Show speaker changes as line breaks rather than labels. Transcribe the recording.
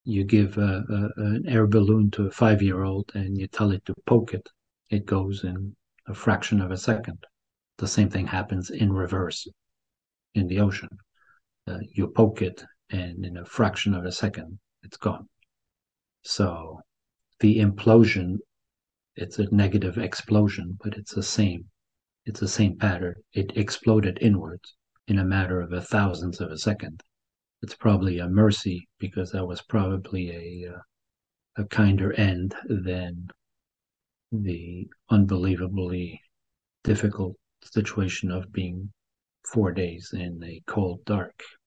You give an air balloon to a 5-year-old and you tell it to poke it, it goes in a fraction of a second. The same thing happens in reverse in the ocean. You poke it, and in a fraction of a second, it's gone. So the implosion, it's a negative explosion, but it's the same. It's the same pattern. It exploded inwards in a matter of a thousandth of a second. It's probably a mercy because that was probably a kinder end than the unbelievably difficult situation of being 4 days in a cold, dark